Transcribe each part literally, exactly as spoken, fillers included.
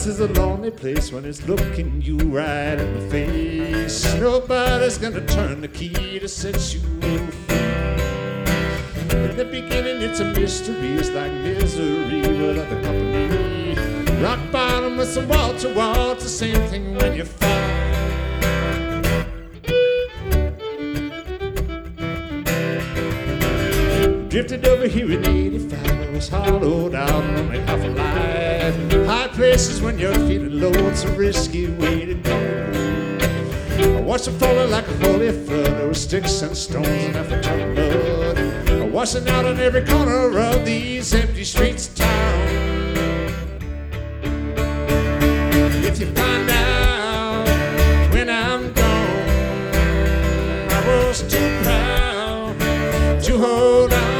is a lonely place when it's looking you right in the face. Nobody's gonna turn the key to set you free. In the beginning it's a mystery, it's like misery without the company. Rock bottom with some wall to wall, it's the same thing when you fall. Drifted over here in eighty-five, I was hollowed out and only half alive. High places when you're feeling low, it's a risky way to go. I watched it falling like a holy flood. There were sticks and stones and half a ton of blood. I washing out on every corner of these empty streets of town. If you find out when I'm gone, I was too proud to hold on.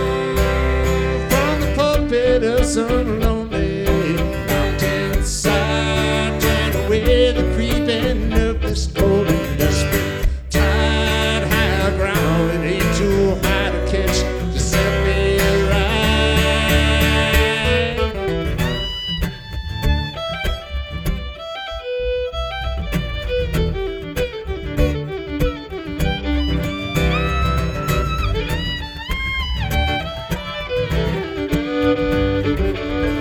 Of some lonely mountainside, turn away the creeping of this cold and desperate tide. High ground, it ain't too high to catch to set me right.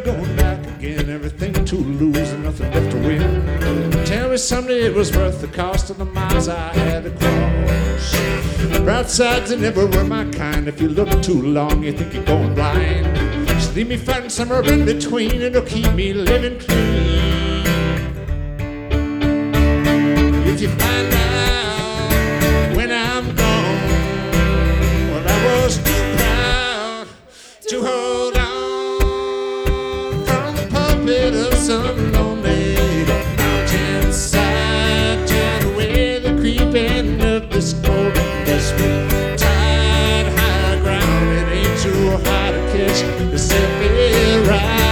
going back again. Everything to lose and nothing left to win. Tell me someday it was worth the cost of the miles I had to cross. Bright sides are never were my kind. If you look too long, you think you're going blind. Just leave me fighting somewhere in between. It'll keep me living clean. If you find out when I'm gone, well, I was too proud to hold on from the pulpit of some lonely mountainside. Turn away the creeping of this cold and desperate tide. High ground, it ain't too high to catch the simply right.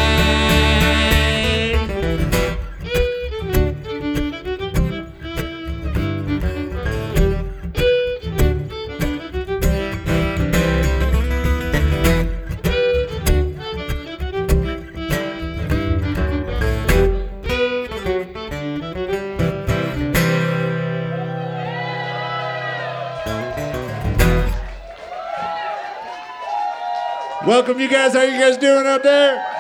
Welcome, you guys. How you guys doing up there?